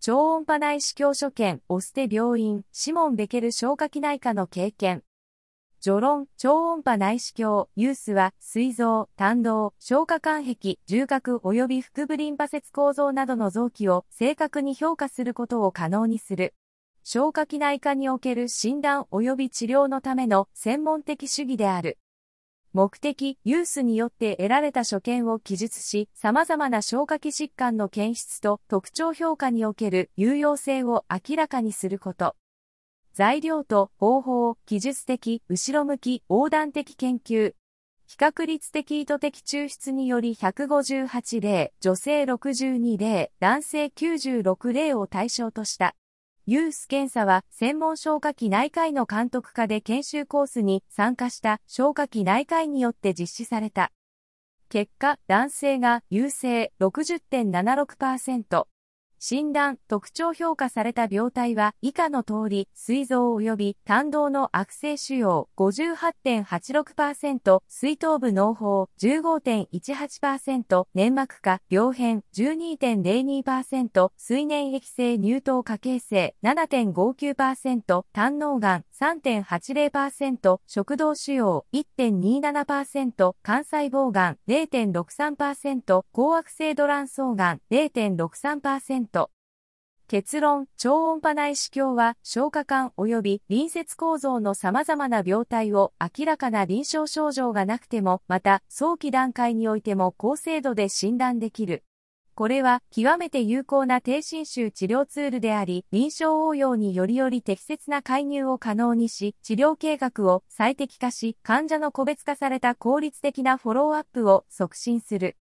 超音波内視鏡所見、オステ病院、シモン・ベケル消化器内科の経験。序論、超音波内視鏡、ユースは、膵臓、胆道、消化管壁、縦隔及び腹部リンパ節構造などの臓器を正確に評価することを可能にする。消化器内科における診断及び治療のための専門的主義である。目的、ユースによって得られた所見を記述し、様々な消化器疾患の検出と特徴評価における有用性を明らかにすること。材料と方法、記述的、後ろ向き、横断的研究。比較率的意図的抽出により158例、女性62例、男性96例を対象とした。ユース検査は専門消化器内科医の監督下で研修コースに参加した消化器内科医によって実施された。結果、男性が優勢 60.76%。診断、特徴評価された病態は以下の通り、膵臓及び胆道の悪性腫瘍 58.86%、膵頭部嚢胞 15.18%、粘膜下、病変 12.02%、膵粘液性乳頭下形成 7.59%、胆嚢がん 3.80%、食道腫瘍 1.27%、肝細胞がん 0.63%、高悪性ド卵巣がん 0.63%。結論、超音波内視鏡は消化管及び隣接構造の様々な病態を明らかな臨床症状がなくても、また早期段階においても高精度で診断できる。これは極めて有効な低侵襲治療ツールであり、臨床応用により適切な介入を可能にし、治療計画を最適化し、患者の個別化された効率的なフォローアップを促進する。